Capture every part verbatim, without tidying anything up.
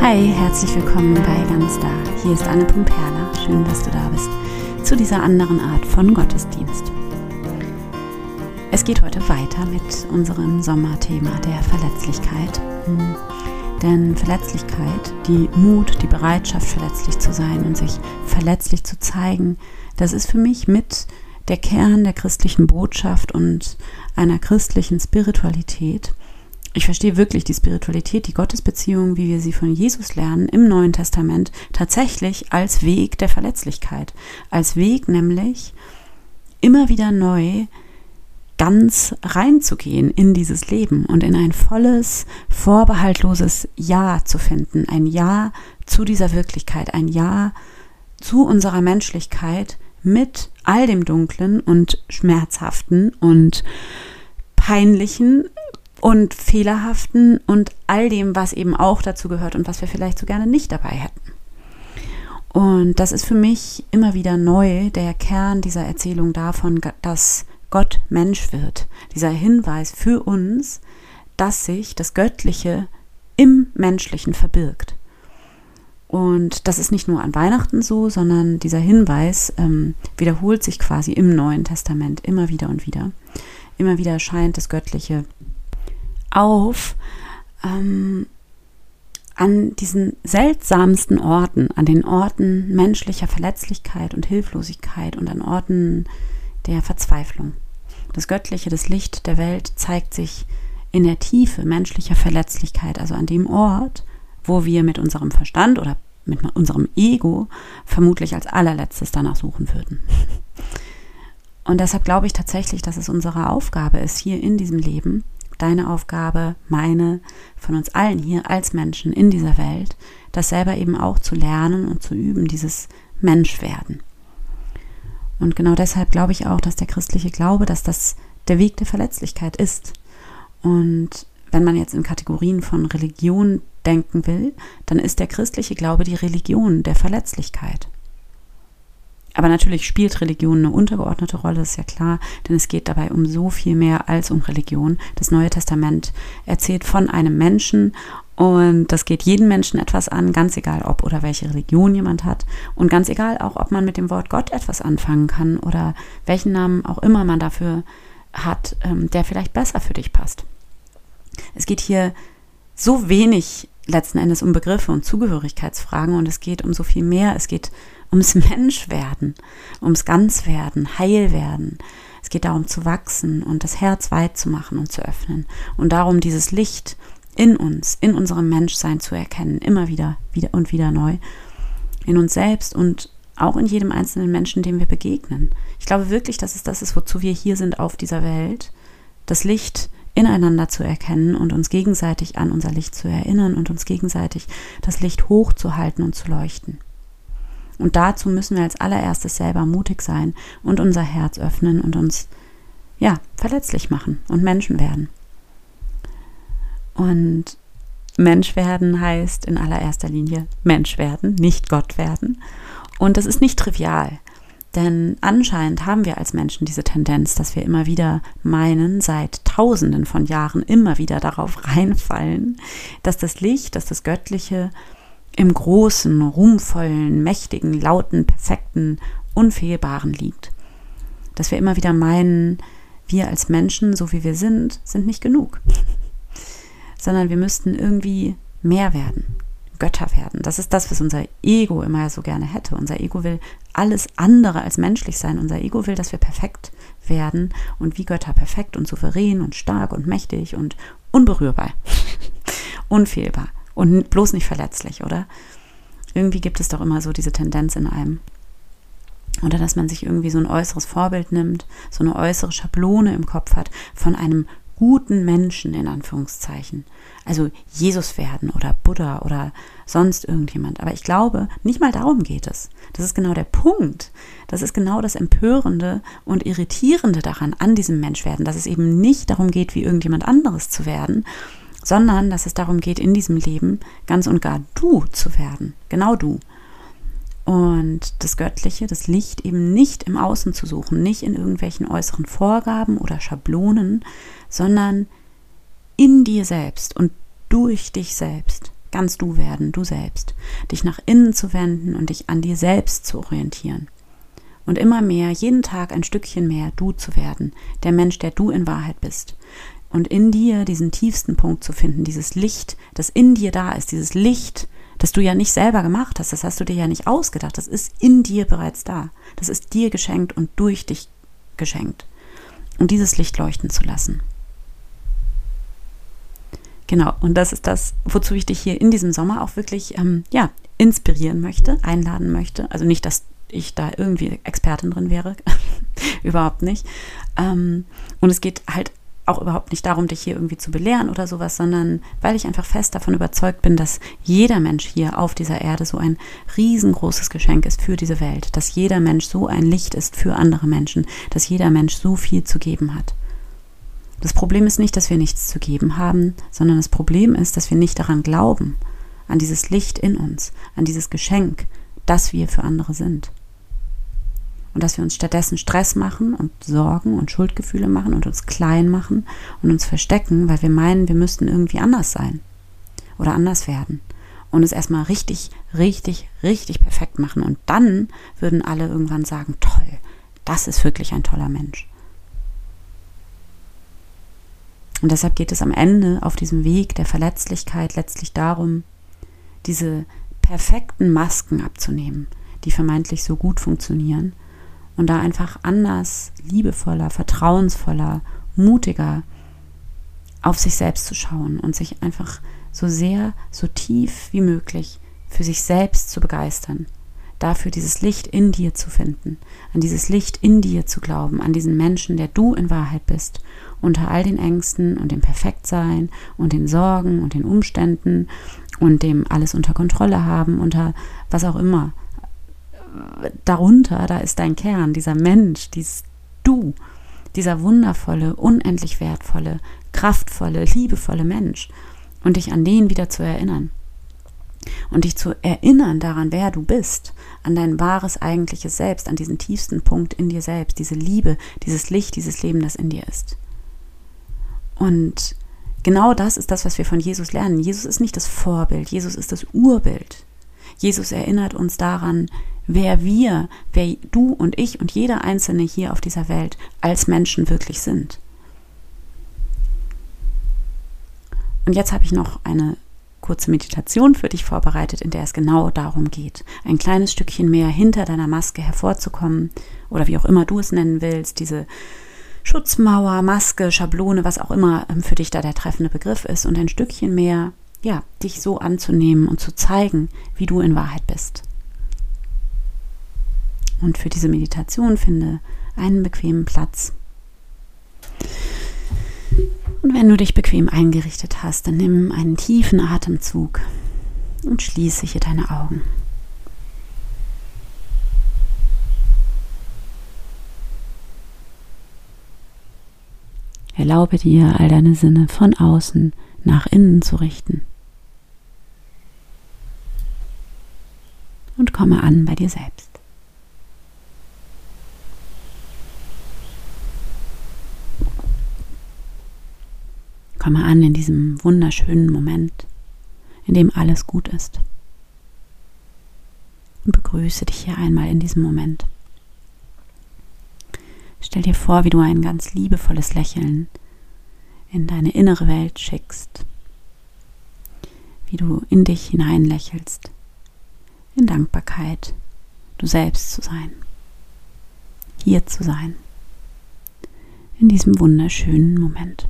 Hi, herzlich willkommen bei Ganz Da. Hier ist Anne Pumperla. Schön, dass du da bist zu dieser anderen Art von Gottesdienst. Es geht heute weiter mit unserem Sommerthema der Verletzlichkeit. Denn Verletzlichkeit, die Mut, die Bereitschaft, verletzlich zu sein und sich verletzlich zu zeigen, das ist für mich mit der Kern der christlichen Botschaft und einer christlichen Spiritualität. Ich verstehe wirklich die Spiritualität, die Gottesbeziehung, wie wir sie von Jesus lernen im Neuen Testament, tatsächlich als Weg der Verletzlichkeit. Als Weg nämlich, immer wieder neu ganz reinzugehen in dieses Leben und in ein volles, vorbehaltloses Ja zu finden. Ein Ja zu dieser Wirklichkeit, ein Ja zu unserer Menschlichkeit mit all dem Dunklen und Schmerzhaften und Peinlichen und Fehlerhaften und all dem, was eben auch dazu gehört und was wir vielleicht so gerne nicht dabei hätten. Und das ist für mich immer wieder neu der Kern dieser Erzählung davon, dass Gott Mensch wird. Dieser Hinweis für uns, dass sich das Göttliche im Menschlichen verbirgt. Und das ist nicht nur an Weihnachten so, sondern dieser Hinweis ähm, wiederholt sich quasi im Neuen Testament immer wieder und wieder. Immer wieder erscheint das Göttliche auf ähm, an diesen seltsamsten Orten, an den Orten menschlicher Verletzlichkeit und Hilflosigkeit und an Orten der Verzweiflung. Das Göttliche, das Licht der Welt zeigt sich in der Tiefe menschlicher Verletzlichkeit, also an dem Ort, wo wir mit unserem Verstand oder mit unserem Ego vermutlich als allerletztes danach suchen würden. Und deshalb glaube ich tatsächlich, dass es unsere Aufgabe ist, hier in diesem Leben, deine Aufgabe, meine, von uns allen hier als Menschen in dieser Welt, das selber eben auch zu lernen und zu üben, dieses Menschwerden. Und genau deshalb glaube ich auch, dass der christliche Glaube, dass das der Weg der Verletzlichkeit ist. Und wenn man jetzt in Kategorien von Religion denken will, dann ist der christliche Glaube die Religion der Verletzlichkeit. Aber natürlich spielt Religion eine untergeordnete Rolle, das ist ja klar, denn es geht dabei um so viel mehr als um Religion. Das Neue Testament erzählt von einem Menschen und das geht jeden Menschen etwas an, ganz egal ob oder welche Religion jemand hat und ganz egal auch, ob man mit dem Wort Gott etwas anfangen kann oder welchen Namen auch immer man dafür hat, der vielleicht besser für dich passt. Es geht hier so wenig letzten Endes um Begriffe und Zugehörigkeitsfragen und es geht um so viel mehr. Es geht ums Menschwerden, ums Ganzwerden, Heilwerden. Es geht darum zu wachsen und das Herz weit zu machen und zu öffnen und darum, dieses Licht in uns, in unserem Menschsein zu erkennen, immer wieder, wieder und wieder neu, in uns selbst und auch in jedem einzelnen Menschen, dem wir begegnen. Ich glaube wirklich, dass es das ist, wozu wir hier sind auf dieser Welt, das Licht ineinander zu erkennen und uns gegenseitig an unser Licht zu erinnern und uns gegenseitig das Licht hochzuhalten und zu leuchten. Und dazu müssen wir als allererstes selber mutig sein und unser Herz öffnen und uns, ja, verletzlich machen und Menschen werden. Und Mensch werden heißt in allererster Linie Mensch werden, nicht Gott werden. Und das ist nicht trivial. Denn anscheinend haben wir als Menschen diese Tendenz, dass wir immer wieder meinen, seit Tausenden von Jahren immer wieder darauf reinfallen, dass das Licht, dass das Göttliche im großen, ruhmvollen, mächtigen, lauten, perfekten, unfehlbaren liegt. Dass wir immer wieder meinen, wir als Menschen, so wie wir sind, sind nicht genug. Sondern wir müssten irgendwie mehr werden. Götter werden. Das ist das, was unser Ego immer so gerne hätte. Unser Ego will alles andere als menschlich sein. Unser Ego will, dass wir perfekt werden und wie Götter perfekt und souverän und stark und mächtig und unberührbar, unfehlbar und bloß nicht verletzlich, oder? Irgendwie gibt es doch immer so diese Tendenz in einem. Oder dass man sich irgendwie so ein äußeres Vorbild nimmt, so eine äußere Schablone im Kopf hat von einem guten Menschen in Anführungszeichen. Also Jesus werden oder Buddha oder sonst irgendjemand. Aber ich glaube, nicht mal darum geht es. Das ist genau der Punkt. Das ist genau das Empörende und Irritierende daran, an diesem Menschwerden, dass es eben nicht darum geht, wie irgendjemand anderes zu werden, sondern dass es darum geht, in diesem Leben ganz und gar du zu werden. Genau du. Und das Göttliche, das Licht eben nicht im Außen zu suchen, nicht in irgendwelchen äußeren Vorgaben oder Schablonen, sondern in dir selbst und durch dich selbst. ganz du werden, du selbst, dich nach innen zu wenden und dich an dir selbst zu orientieren. Und immer mehr, jeden Tag ein Stückchen mehr du zu werden, der Mensch, der du in Wahrheit bist. Und in dir diesen tiefsten Punkt zu finden, dieses Licht, das in dir da ist, dieses Licht, das du ja nicht selber gemacht hast, das hast du dir ja nicht ausgedacht, das ist in dir bereits da. Das ist dir geschenkt und durch dich geschenkt. Und dieses Licht leuchten zu lassen. Genau, und das ist das, wozu ich dich hier in diesem Sommer auch wirklich ähm, ja, inspirieren möchte, einladen möchte. Also nicht, dass ich da irgendwie Expertin drin wäre, überhaupt nicht. Ähm, und es geht halt auch überhaupt nicht darum, dich hier irgendwie zu belehren oder sowas, sondern weil ich einfach fest davon überzeugt bin, dass jeder Mensch hier auf dieser Erde so ein riesengroßes Geschenk ist für diese Welt, dass jeder Mensch so ein Licht ist für andere Menschen, dass jeder Mensch so viel zu geben hat. Das Problem ist nicht, dass wir nichts zu geben haben, sondern das Problem ist, dass wir nicht daran glauben, an dieses Licht in uns, an dieses Geschenk, dass wir für andere sind. Und dass wir uns stattdessen Stress machen und Sorgen und Schuldgefühle machen und uns klein machen und uns verstecken, weil wir meinen, wir müssten irgendwie anders sein oder anders werden. Und es erstmal richtig, richtig, richtig perfekt machen. Und dann würden alle irgendwann sagen, toll, das ist wirklich ein toller Mensch. Und deshalb geht es am Ende auf diesem Weg der Verletzlichkeit letztlich darum, diese perfekten Masken abzunehmen, die vermeintlich so gut funktionieren und da einfach anders, liebevoller, vertrauensvoller, mutiger auf sich selbst zu schauen und sich einfach so sehr, so tief wie möglich für sich selbst zu begeistern, dafür dieses Licht in dir zu finden, an dieses Licht in dir zu glauben, an diesen Menschen, der du in Wahrheit bist, unter all den Ängsten und dem Perfektsein und den Sorgen und den Umständen und dem alles unter Kontrolle haben, unter was auch immer. Darunter, da ist dein Kern, dieser Mensch, dieses Du, dieser wundervolle, unendlich wertvolle, kraftvolle, liebevolle Mensch und dich an den wieder zu erinnern. Und dich zu erinnern daran, wer du bist, an dein wahres, eigentliches Selbst, an diesen tiefsten Punkt in dir selbst, diese Liebe, dieses Licht, dieses Leben, das in dir ist. Und genau das ist das, was wir von Jesus lernen. Jesus ist nicht das Vorbild, Jesus ist das Urbild. Jesus erinnert uns daran, wer wir, wer du und ich und jeder Einzelne hier auf dieser Welt als Menschen wirklich sind. Und jetzt habe ich noch eine kurze Meditation für dich vorbereitet, in der es genau darum geht, ein kleines Stückchen mehr hinter deiner Maske hervorzukommen oder wie auch immer du es nennen willst, diese Schutzmauer, Maske, Schablone, was auch immer für dich da der treffende Begriff ist und ein Stückchen mehr, ja, dich so anzunehmen und zu zeigen, wie du in Wahrheit bist. Und für diese Meditation finde einen bequemen Platz. Und wenn du dich bequem eingerichtet hast, dann nimm einen tiefen Atemzug und schließe hier deine Augen. Erlaube dir, all deine Sinne von außen nach innen zu richten. Und komme an bei dir selbst. Komme an in diesem wunderschönen Moment, in dem alles gut ist. Und begrüße dich hier einmal in diesem Moment. Stell dir vor, wie du ein ganz liebevolles Lächeln in deine innere Welt schickst, wie du in dich hinein lächelst, in Dankbarkeit, du selbst zu sein, hier zu sein, in diesem wunderschönen Moment.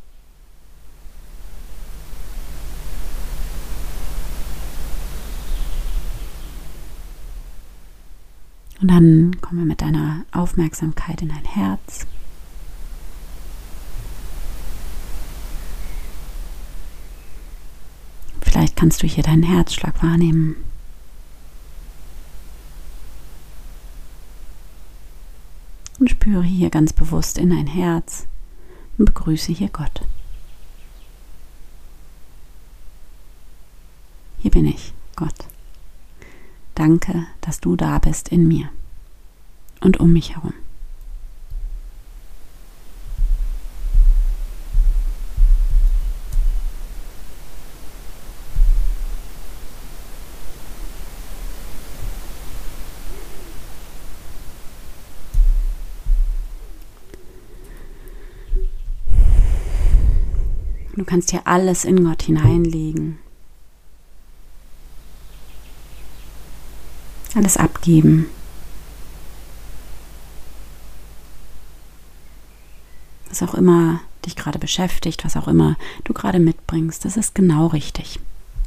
Und dann kommen wir mit deiner Aufmerksamkeit in dein Herz. Vielleicht kannst du hier deinen Herzschlag wahrnehmen. Und spüre hier ganz bewusst in dein Herz und begrüße hier Gott. Hier bin ich, Gott. Danke, dass du da bist in mir und um mich herum. Du kannst hier alles in Gott hineinlegen. Alles abgeben. Was auch immer dich gerade beschäftigt, was auch immer du gerade mitbringst, das ist genau richtig.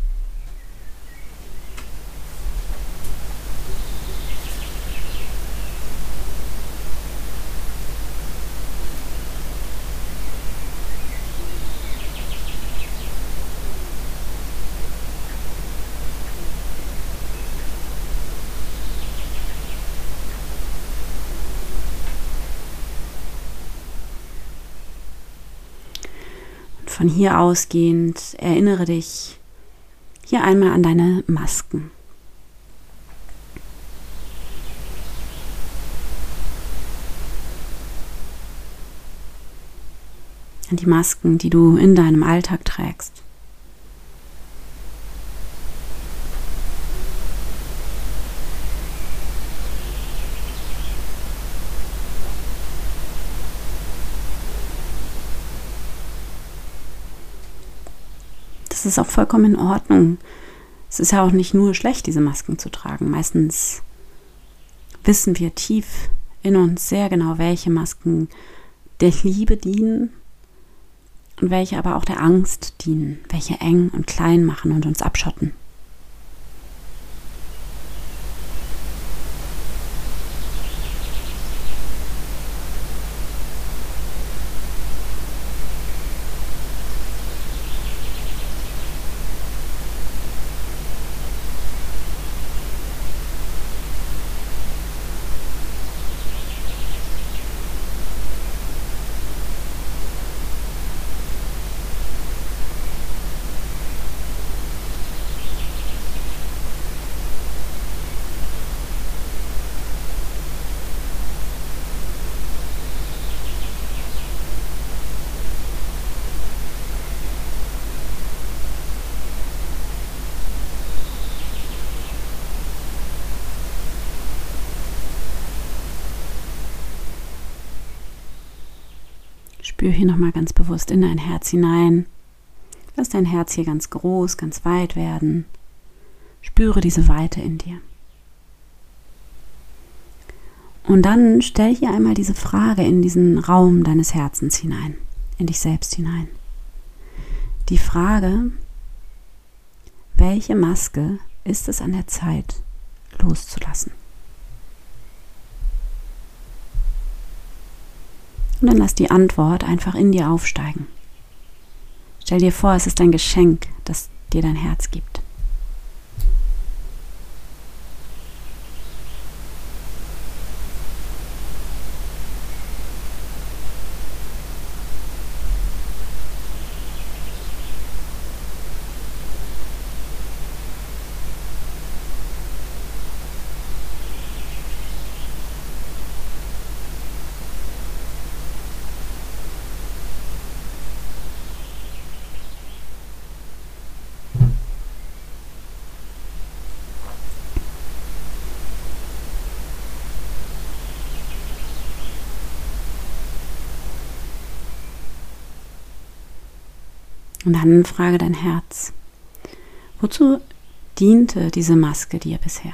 Von hier ausgehend erinnere dich hier einmal an deine Masken. An die Masken, die du in deinem Alltag trägst. Das ist auch vollkommen in Ordnung. Es ist ja auch nicht nur schlecht, diese Masken zu tragen. Meistens wissen wir tief in uns sehr genau, welche Masken der Liebe dienen und welche aber auch der Angst dienen, welche eng und klein machen und uns abschotten. Spür hier nochmal ganz bewusst in dein Herz hinein. Lass dein Herz hier ganz groß, ganz weit werden. Spüre diese Weite in dir. Und dann stell hier einmal diese Frage in diesen Raum deines Herzens hinein, in dich selbst hinein. Die Frage, welche Maske ist es an der Zeit, loszulassen? Und dann lass die Antwort einfach in dir aufsteigen. Stell dir vor, es ist ein Geschenk, das dir dein Herz gibt. Und dann frage dein Herz, wozu diente diese Maske dir bisher?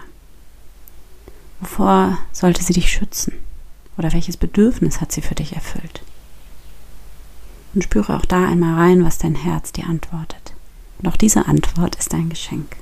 Wovor sollte sie dich schützen? Oder welches Bedürfnis hat sie für dich erfüllt? Und spüre auch da einmal rein, was dein Herz dir antwortet. Und auch diese Antwort ist ein Geschenk.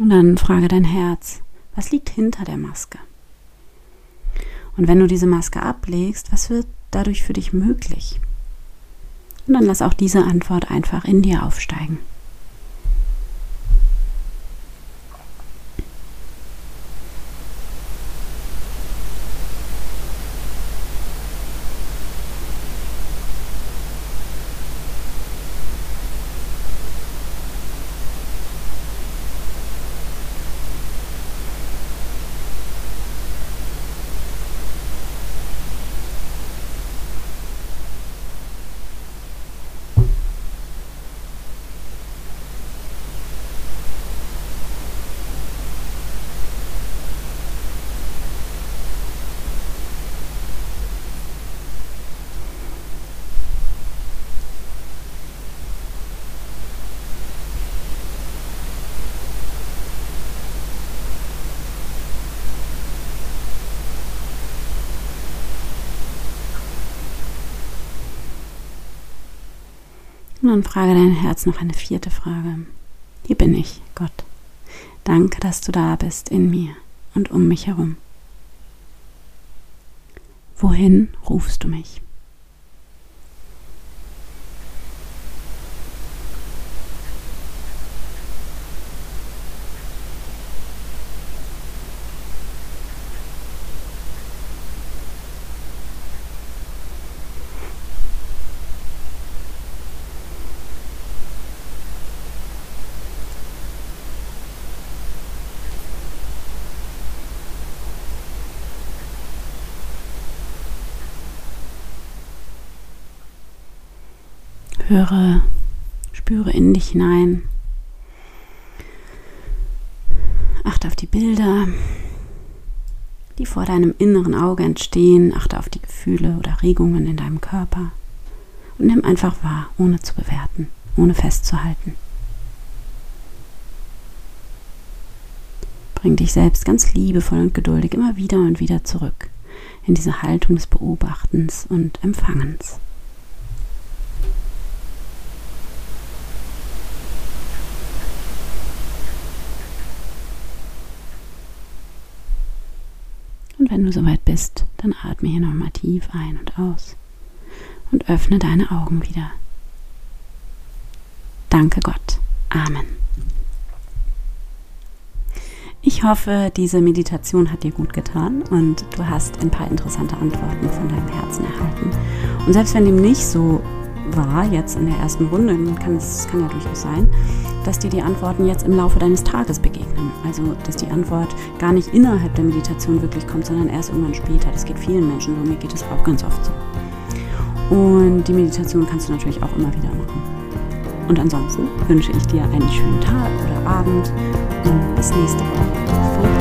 Und dann frage dein Herz, was liegt hinter der Maske? Und wenn du diese Maske ablegst, was wird dadurch für dich möglich? Und dann lass auch diese Antwort einfach in dir aufsteigen. Und dann frage dein Herz noch eine vierte Frage. Hier bin ich, Gott. Danke, dass du da bist in mir und um mich herum. Wohin rufst du mich? Höre, spüre in dich hinein. Achte auf die Bilder, die vor deinem inneren Auge entstehen. Achte auf die Gefühle oder Regungen in deinem Körper. Und nimm einfach wahr, ohne zu bewerten, ohne festzuhalten. Bring dich selbst ganz liebevoll und geduldig immer wieder und wieder zurück in diese Haltung des Beobachtens und Empfangens. Und wenn du soweit bist, dann atme hier nochmal tief ein und aus und öffne deine Augen wieder. Danke Gott. Amen. Ich hoffe, diese Meditation hat dir gut getan und du hast ein paar interessante Antworten von deinem Herzen erhalten. Und selbst wenn dem nicht so war, jetzt in der ersten Runde, dann kann es kann ja durchaus sein, dass dir die Antworten jetzt im Laufe deines Tages begegnen. Also, dass die Antwort gar nicht innerhalb der Meditation wirklich kommt, sondern erst irgendwann später. Das geht vielen Menschen so, mir geht es auch ganz oft so. Und die Meditation kannst du natürlich auch immer wieder machen. Und ansonsten wünsche ich dir einen schönen Tag oder Abend und bis nächste Woche.